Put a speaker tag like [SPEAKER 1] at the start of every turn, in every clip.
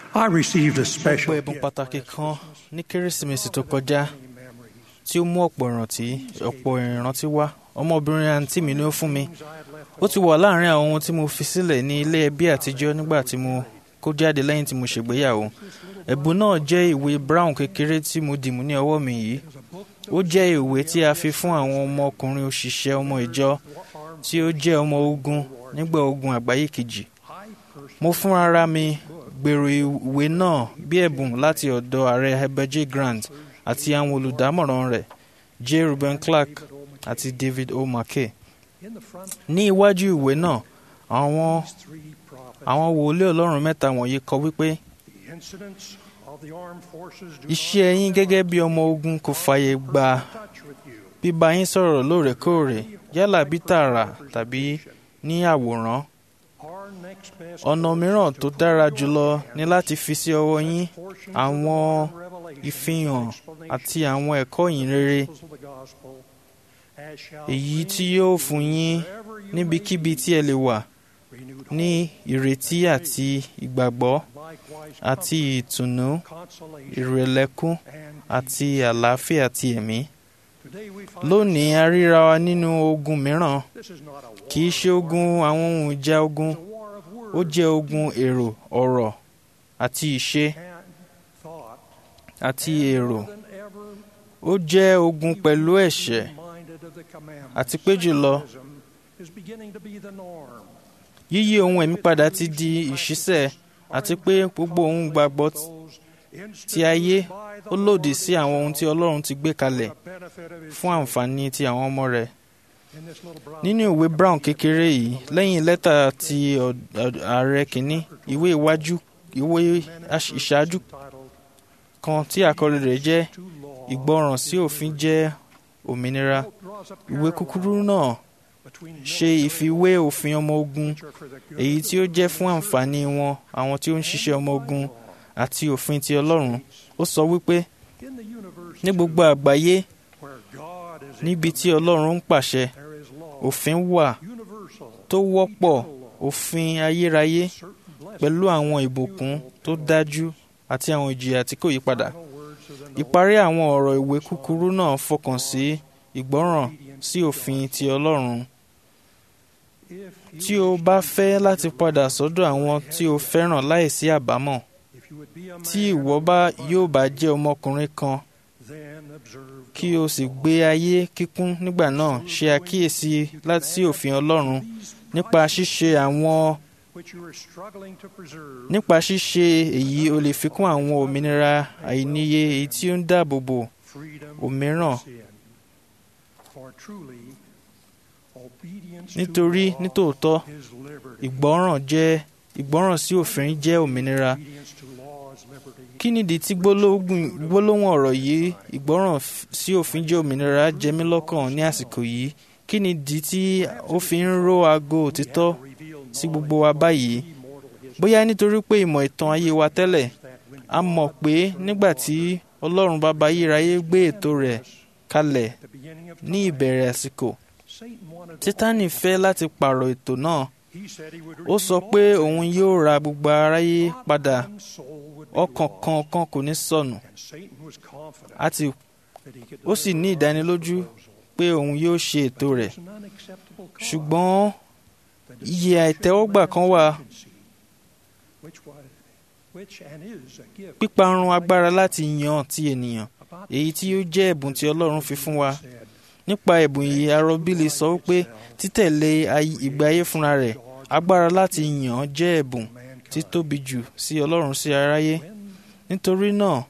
[SPEAKER 1] I received a
[SPEAKER 2] Mo gba
[SPEAKER 1] special
[SPEAKER 2] ẹ̀bùn
[SPEAKER 1] gift
[SPEAKER 2] pàtàkì kan ní Kérésìmesì tó kọjá tí ó mú ọ̀pọ̀ ìrántí wá. Ọmọbìnrin àǹtí mi ni ó fún mi. Ó ti wà láàárín àwọn ohun tí mo fi sílẹ̀ ní ilé ẹbí àtijọ́ nígbà tí mo kó jáde lẹ́yìn tí mo ṣègbéyàwó. Ẹ̀bùn náà jẹ́ ìwé Brown kékeré tí mo dìmú ní ọwọ́ mi yìí. Ó jẹ́ ìwé tí a fi fún àwọn ọmọkùnrin òṣìṣẹ́ ọmọ ìjọ tí ó jẹ́ ọmọ ogun nígbà ogun àgbáyé kejì. Mo fúnra mi gbèrò ìwé náà bí ẹ̀bùn láti ọ̀dọ̀ ààrẹ Heber J. Grant àti àwọn olùdámọ̀ràn rẹ̀ J. Reuben Clark àti David O. McKay. Ní iwájú ìwé náà, àwọn wòlíì Ọlọ́run mẹ́ta wọ̀nyí kọ wípé iṣẹ́ yín gẹ́gẹ́ bí ọmọ ogun kò fààyè gba bíbá yín sọ̀rọ̀ lóòrèkóòrè yálà bí tààrà tàbí ní àwòrán. Ọ̀nà mìíràn tó dára jùlọ ni láti fi sí ọwọ́ yín àwọn ìfihàn àti àwọn ẹ̀kọ́ ìyìnrere èyí tí yóò fún yín níbikíbi tí ẹ lè wà ní ìrètí àti ìgbàgbọ́ àti ìtùnú, ìrẹ̀lẹ́kún àti àlàáfíà ti ẹ̀mí. Lónìí a ríra wa nínú ogun mìíràn. Kì í ṣe ogun àwọn ohun ìjà ogun. Ó jẹ́ ogun èrò, ọ̀rọ̀ àti ìṣe àti èrò. Ó jẹ́ ogun pẹ̀lú ẹ̀ṣẹ̀ àti pé jùlọ yíyí ohun ẹ̀mí padà ti di ìṣísẹ̀ àti pé gbogbo ohun gbàgbọ́ ti ayé ó lòdì sí àwọn ohun tí Ọlọ́run ti gbé kalẹ̀ fún àǹfààní ti àwọn ọmọ rẹ̀. Nínú ìwé Brown kékeré yìí, lẹ́yìn lẹ́tà ti ààrẹ kìíní, ìwé ìṣáájú kan tí àkọlé rẹ̀ jẹ́ ìgbọràn sí òfin jẹ́ òmìnira. Ìwé kúkúrú náà ṣe ìfiwé òfin ọmọ ogun èyí tí ó jẹ́ fún àǹfààní wọn àwọn tí ó ń ṣiṣẹ́ ọmọ ogun àti òfin ti Ọlọ́run. Ó sọ wípé ní gbogbo àgbáyé níbi tí Ọlọ́run ń pàṣẹ, òfin wà tó wọ́pọ̀, òfin ayérayé pẹ̀lú àwọn ìbùkún tó dájú àti àwọn ìjìyà tí kò yípadà. Ìparí àwọn ọ̀rọ̀ ìwé kúkúrú náà fọkàn sí ìgbọràn sí òfin ti Ọlọ́run. Tí o bá fẹ́ láti padà sọ́dọ̀ àwọn tí o fẹ́ràn láìsí àbámọ̀, tí ìwọ yóò bá jẹ́ ọmọkùnrin kan kí o sì gbé ayé kíkún nígbà náà, ṣe àkíyèsí láti òfin Ọlọ́run nípa ṣíṣe èyí o lè fikún àwọn òmìnira àìníye èyí tí ó ń dáàbò bo òmíràn. Nítorí nítòótọ́ ìgbọràn sí òfin jẹ́ òmìnira. Kí nìdí tí gbólóhùn ọ̀rọ̀ yìí ìgbọràn sí òfin jẹ́ òmìnira jẹ mí lọ́kàn ní àsìkò yìí? Kí nìdí tí ó fi ń ró aago òtítọ́ sí gbogbo wa báyìí? Bóyá nítorí pé ìmọ̀ ìtàn ayé wa tẹ́lẹ̀, a mọ̀ pé nígbà tí Ọlọ́run Baba ayérayé gbé ètò rẹ̀ kalẹ̀ ní ìbẹ̀rẹ̀ àsìkò, Sátánì fẹ́ láti pààrọ̀ ètò náà. Ó sọ pé òun yóò ra gbogbo aráyé padà, ọkàn kankan kò ní sọnù. Ó sì ní ìdánilójú pé òun yóò ṣe ètò rẹ̀. Ṣùgbọ́n iye àìtẹ́wọ́gbà kan wà, píparun agbára láti yan ti ènìyàn, èyí tí ó jẹ́ ẹ̀bùn tí Ọlọ́run fi fún wa. Nípa ẹ̀bùn yìí, arọbílì sọ wípé títẹ̀lé ìgbé ayé fúnra rẹ̀, agbára láti yàn jẹ́ ẹ̀bùn tí tóbi jù sí Ọlọ́run sí aráyé. Nítorí náà,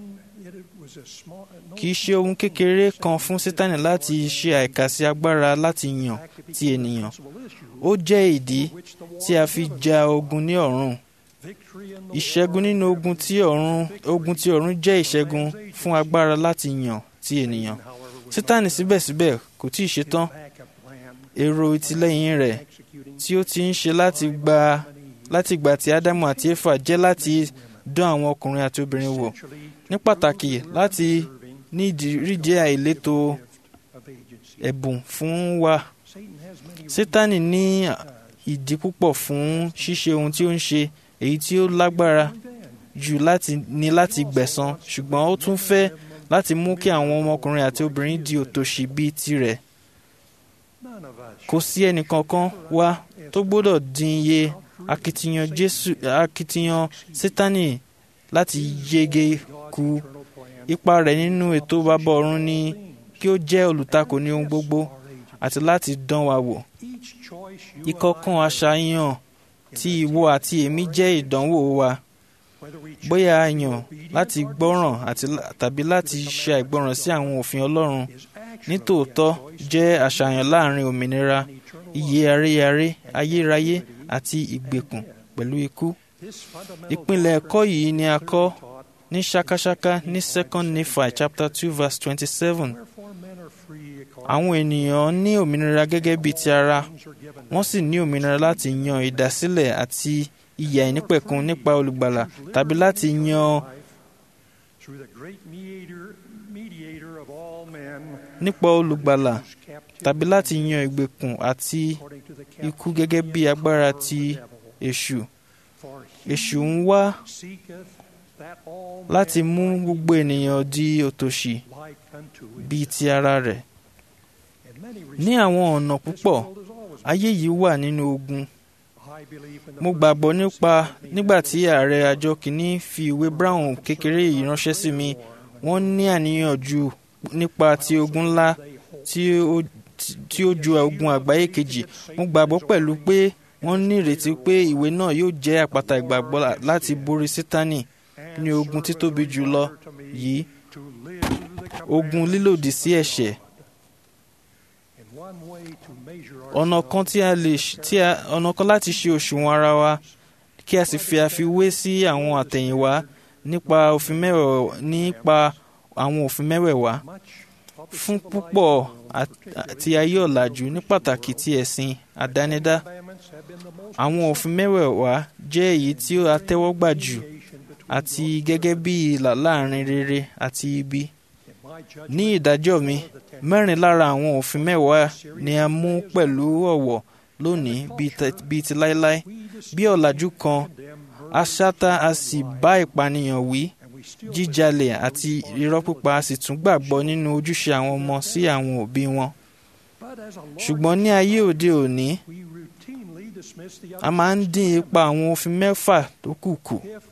[SPEAKER 2] kì í ṣe ohun kékeré kan fún Sátánì láti ṣe àìkàsí agbára láti yàn ti ènìyàn. Ó jẹ́ ìdí tí a fi ja ogun ní ọ̀run. Ìṣẹ́gun nínú ogun ti ọ̀run jẹ́ ìṣẹ́gun fún agbára láti yàn ti ènìyàn. Sátánì síbẹ̀síbẹ̀ kò tíì ṣetán. Èrò ìtìlẹ́yìn rẹ̀ tí ó ti ń ṣe láti ìgbà tí Ádámù àti Éfà jẹ́ láti dán àwọn ọkùnrin àti obìnrin wò, ní pàtàkì láti ní ìdíríjẹ́ àìlétò ẹ̀bùn fún wa. Sátánì ní ìdí púpọ̀ fún ṣíṣe ohun tí ó ń ṣe, èyí tí ó lágbára jù láti gbẹ̀san, ṣùgbọ́n ó tún fẹ́ láti mú kí àwọn ọmọkùnrin àti obìnrin di òtòṣì bíi tirẹ̀. Kò sí ẹnìkankan wa tó gbọ́dọ̀ dín iye akitiyan Sátánì láti yege kù. Ipa rẹ̀ nínú ètò Baba ọ̀run ni kí ó jẹ́ olùtakò ní ohun gbogbo àti láti dán wa wò. Ìkọ̀ọ̀kan àṣàyàn tí ìwọ àti èmi jẹ́ ìdánwò wa. Bóyá a yàn láti gbọ́ràn tàbí láti ṣe àìgbọ́ràn sí àwọn òfin Ọlọ́run, nítòótọ́ jẹ́ àṣàyàn láàrin òmìnira, ìyè ayérayé àti ìgbèkùn pẹ̀lú ikú. Ìpìlẹ̀ ẹ̀kọ́ yìí ni a kọ́ ní ṣákáṣáká ní 2 Nephi chapter 2 verse 27. Àwọn ènìyàn ní òmìnira gẹ́gẹ́ bíi ti ara, wọ́n sì ní òmìnira láti yan ìdásílẹ̀ àti ìyè àìnípẹ̀kun nípa olùgbàlà tàbí láti yan nípa olùgbàlà tàbí láti yan ìgbèkùn àti ikú gẹ́gẹ́ bí agbára ti èṣù. Èṣù ń wá láti mú gbogbo ènìyàn di òtòṣì bíi ti ara rẹ̀. Ní àwọn ọ̀nà púpọ̀, ayé yìí wà nínú ogun. Mo gbàgbọ́ nígbà tí ààrẹ àjọ kìíní fi ìwé Brown kékeré yìí ránṣẹ́ sí mi, wọ́n ní àníyàn jù nípa ti ogun ńlá tí ó ju ogun àgbáyé kejì. Mo gbàgbọ́ pẹ̀lú pé wọ́n ní ìrètí pé ìwé náà yóò jẹ́ àpáta ìgbàgbọ́ láti borí Sátánì ní ogun títóbi jùlọ yìí, ogun lílòdì sí ẹ̀ṣẹ̀. Ọ̀nà kan láti ṣe òṣùwọ̀n ara wa kí a sì fi àfiwé sí àwọn àtẹ̀yìnwá nípa àwọn òfin mẹ́wẹ̀ẹ̀wá. Fún púpọ̀ àti ayé ọ̀làjú, ní pàtàkì ti ẹ̀sìn àdánidá, àwọn òfin mẹ́wẹ̀ẹ̀wá jẹ́ èyí tí a tẹ́wọ́gbà jù àti gẹ́gẹ́ bí ìlà láàrin rere àti ibi. Ní ìdájọ́ mi, 4 lára àwọn òfin mẹ́wàá ni a mú pẹ̀lú ọ̀wọ̀ lónìí bíi ti láéláé. Bí ọ̀làjú kan, a ṣátá a sì bá ìpànìyàn wí, jíjalè àti irọ́ pípa, a sì tún gbàgbọ́ nínú ojúṣe àwọn ọmọ sí àwọn òbí wọn. Ṣùgbọ́n ní ayé òde òní, a máa ń dín ipa àwọn òfin 6 tó kù kù.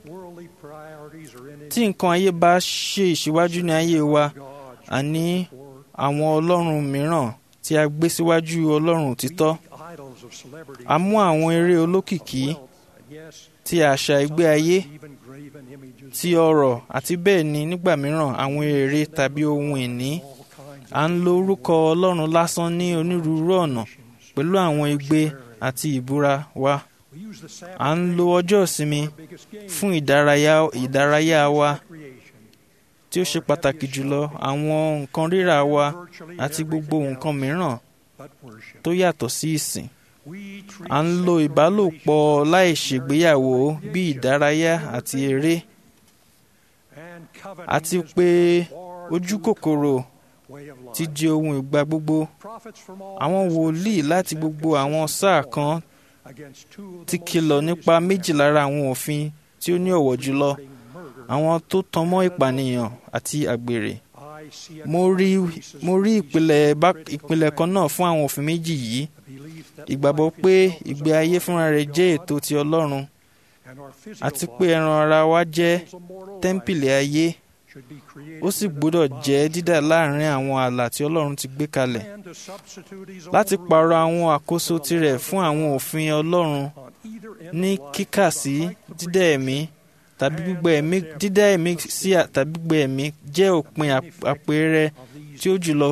[SPEAKER 2] Tí nǹkan ayé bá ṣe ìṣíwájú ní ayé wa, àní àwọn ọlọ́run mìíràn tí a gbé síwájú ọlọ́run òtítọ́. A mú àwọn eré olókìkí ti àṣà ìgbé ayé, ti ọrọ̀ àti bẹ́ẹ̀ ni nígbà mìíràn àwọn ère tàbí ohun ìní. À ń lo orúkọ ọlọ́run lásán ní onírúurú ọ̀nà pẹ̀lú àwọn igbe àti ìbúra wa. À ń lo ọjọ́ ìsinmi fún ìdárayá wa tí ó ṣe pàtàkì jùlọ, àwọn nǹkan rírà wa àti gbogbo nǹkan mìíràn tó yàtọ̀ sí ìsìn. À ń lo ìbálòpọ̀ láìṣègbéyàwó bí ìdárayá àti eré, àti pé ojúkòkòrò ti di ohun ìgbà gbogbo. Àwọn wòlíì láti gbogbo àwọn sáà kan ti kìlọ̀ nípa 2 lára àwọn òfin tí ó ní ọ̀wọ̀ jùlọ, àwọn tó tan mọ́ ìpànìyàn àti àgbèrè. Mo rí ìpìlẹ̀ kan náà fún àwọn òfin méjì yìí. Ìgbàgbọ́ pé ìgbé ayé fúnra rẹ̀ jẹ́ ètò ti Ọlọ́run, àti pé ẹran ara wa jẹ́ tẹ́ḿpìlì ayé, ó sì gbọ́dọ̀ jẹ́ dídà láàrin àwọn ààlà tí Ọlọ́run ti gbé kalẹ̀. Láti pààrọ̀ àwọn àkóso tirẹ̀ fún àwọn òfin Ọlọ́run ní kíkà sí dídá ẹ̀mí tàbí gbígbé ẹ̀mí, dídá ẹ̀mí sí tàbí gbígbé ẹ̀mí jẹ́ òpin àpẹẹrẹ tí ó jùlọ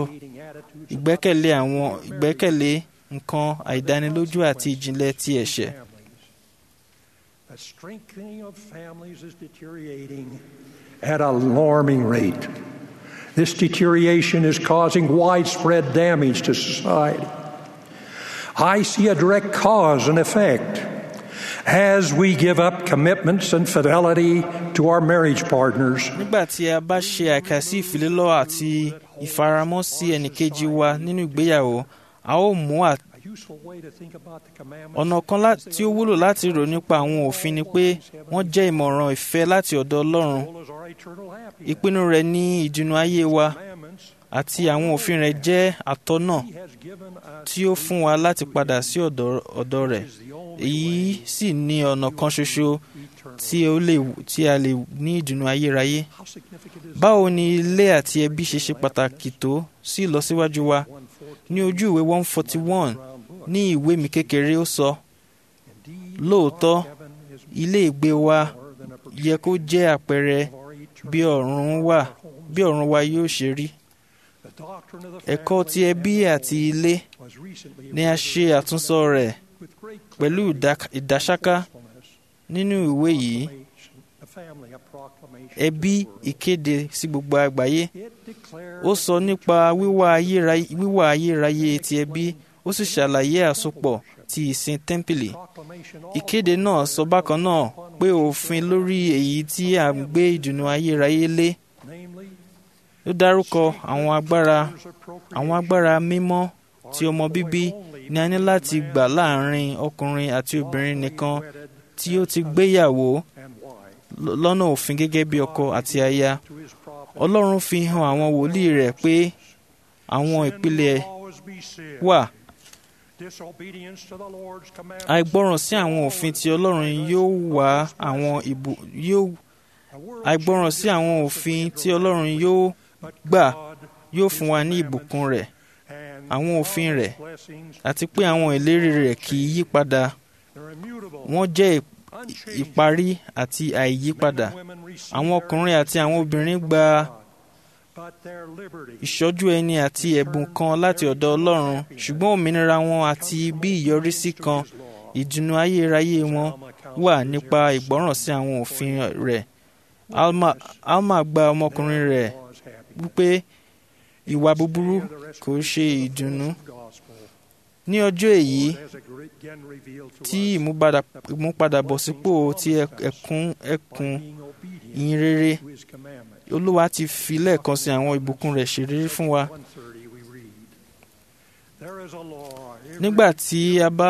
[SPEAKER 2] ìgbẹ́kẹ̀lé nǹkan àìdánilójú àti ìjìnlẹ̀ ti ẹ̀ṣẹ̀.
[SPEAKER 1] The strengthening of families is deteriorating at an alarming rate. This deterioration is causing widespread damage to society. I see a direct cause and effect as we give up commitments and fidelity to our marriage partners.
[SPEAKER 2] Nígbà tí a bá ṣe àkàsí ìfilélọ́ àti ìfaramọ́ sí ẹnìkejì wa nínú ìgbéyàwó, a ó mú Ọ̀nà kan tí ó wúlò láti rò nípa àwọn òfin ni pé wọ́n jẹ́ ìmọ̀ràn ìfẹ́ láti ọ̀dọ̀ Ọlọ́run. Ìpinnu rẹ̀ ní ìdùnnú ayé wa, àti àwọn òfin rẹ̀ jẹ́ àtọ́nà tí ó fún wa láti padà sí ọ̀dọ̀ rẹ̀. Èyí sì ní ọ̀nà kan ṣoṣo tí a lè ní ìdùnnú ayérayé. Báwo ni ilé àti ẹbí ṣe ṣe pàtàkì tó sí ìlọsíwájú wa? Ní ojú ìwé 141 ní ìwé mi kékeré ó sọ, lóòótọ́ ilé ìgbé wa yẹ kó jẹ́ àpẹẹrẹ bí ọ̀run wa yóò ṣe rí. Ẹ̀kọ́ ti ẹbí àti ilé ni a ṣe àtúnsọ rẹ̀ pẹ̀lú ìdásáká nínú ìwé yìí. Ẹbí ìkéde sí gbogbo àgbáyé. Ó sọ nípa wíwà ayérayé ti ẹbí, ó sì ṣàlàyé àsopọ̀ ti ìsìn tẹ́ḿpìlì. Ìkéde náà sọ bákan náà pé òfin lórí èyí tí a ń gbé ìdùnnú ayérayé lé. Ó dárúkọ àwọn agbára mímọ́ tí ọmọ bíbí ni a ní láti gbà láàrin ọkùnrin àti obìnrin nìkan tí ó ti gbéyàwó lọ́nà òfin gẹ́gẹ́ bí ọkọ àti aya. Ọlọ́run fi hàn àwọn wòlíì rẹ̀ pé àwọn ìpìlẹ̀ wà. Àìgbọràn sí àwọn òfin ti Ọlọ́run àìgbọràn sí àwọn òfin tí Ọlọ́run yóò gbà yóò fún wa ní ìbùkún rẹ̀, àwọn òfin rẹ̀, àti pé àwọn ìlérí rẹ̀ kì í yí padà. Wọ́n jẹ́ ìparí àti àìyípadà. Àwọn ọkùnrin àti àwọn obìnrin gba ìṣọ́jú ẹni àti ẹ̀bùn kan láti ọ̀dọ̀ Ọlọ́run, ṣùgbọ́n òmìnira wọn àti bí ìyọrísí kan ìdùnnú ayérayé wọn wà nípa ìgbọ́ràn sí àwọn òfin rẹ̀. Alma gba ọmọkùnrin rẹ̀ wípé ìwà búburú kò ṣe ìdùnnú. Ní ọjọ́ èyí tí ìmúpadàbọ̀sípò ti ẹkùn ìyìn rere, Olúwa ti fi lẹ́ẹ̀kan sí àwọn ìbùkún rẹ̀ ṣèlérí fún wa. Nígbà tí a bá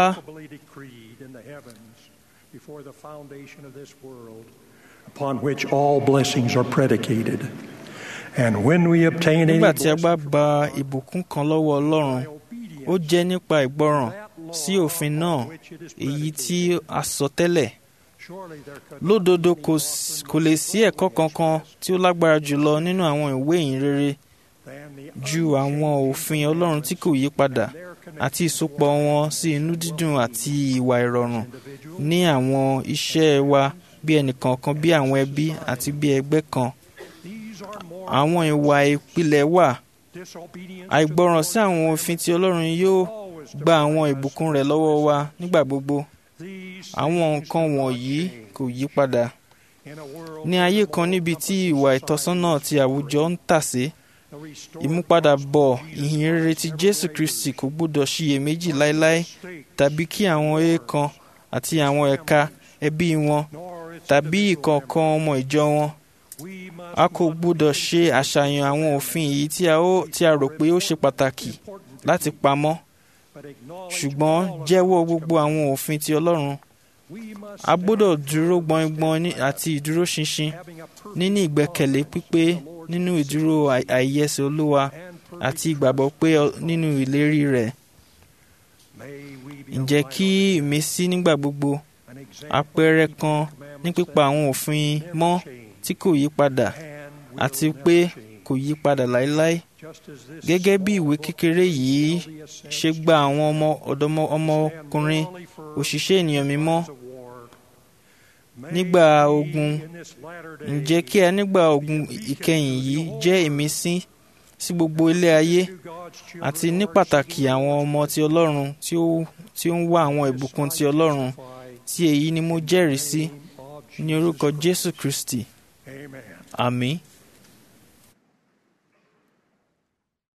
[SPEAKER 1] upon which all blessings are predicated. And when we obtain any
[SPEAKER 2] nígbà tí a bá gba ìbùkún kan lọ́wọ́ Ọlọ́run, ó jẹ́ nípa ìgbọràn sí òfin náà èyí tí a sọ tẹ́lẹ̀. Lódodo kò lè sí ẹ̀kọ́ kankan tí ó lágbára jùlọ nínú àwọn ìwé ìyìn rere ju àwọn òfin Ọlọ́run tí kò yí padà àti ìsopọ̀ wọn sí inú dídùn àti ìwà ìrọ̀rùn ní àwọn iṣẹ́ wa bí ẹnìkọ̀ọ̀kan, bí àwọn ẹbí àti bí ẹgbẹ́ kan. Àwọn ìwà ìpìlẹ̀ wà. Àìgbọràn sí àwọn òfin tí Ọlọ́run yóò gba àwọn ìbùkún rẹ̀ lọ́wọ́ wa nígbà gbogbo. Àwọn nǹkan wọ̀nyí kò yí padà. Ní ayé kan níbi tí ìwà ìtọ́sọ́nà ti àwùjọ ń tàsé, ìmúpadàbọ̀ ìhìn rere ti Jésù Kristi kò gbọdọ̀ ṣiyèméjì láéláé, tàbí kí àwọn èèkàn àti àwọn ẹ̀ka ẹbí wọn tàbí ìkọ̀ọ̀kan ọmọ ìjọ wọn. A kò gbọdọ̀ ṣe àṣàyàn àwọn òfin yìí tí a rò pé ó ṣe pàtàkì láti pamọ́, ṣùgbọ́n jẹ́wọ́ gbogbo àwọn òfin ti Ọlọ́run. A gbọdọ̀ dúró gbọngbọn àti ìdúróṣinṣin níní ìgbẹ́kẹ̀lé pípé nínú ìdúró àìyẹsẹ̀ Olúwa àti ìgbàgbọ́ pé nínú ìlérí rẹ̀. Ǹjẹ́ kí ìmísí nígbà gbogbo, àpẹẹrẹ kan ní pípa àwọn òfin mọ́ tí kò yí padà àti pé kò yí padà láéláé. Gẹ́gẹ́ bí ìwé kékeré yìí ṣe gba àwọn ọmọkùnrin òṣìṣẹ́ ènìyàn mímọ́ nígbà ogun, ǹjẹ́ kí a nígbà ogun ìkẹyìn yìí jẹ́ ìmísí sí gbogbo ilé ayé àti ní pàtàkì àwọn ọmọ ti Ọlọ́run tí ó ń wá àwọn ìbùkún ti Ọlọ́run, tí èyí ni mo jẹ́rìí sí ní orúkọ Jésù Kristi. Àmín.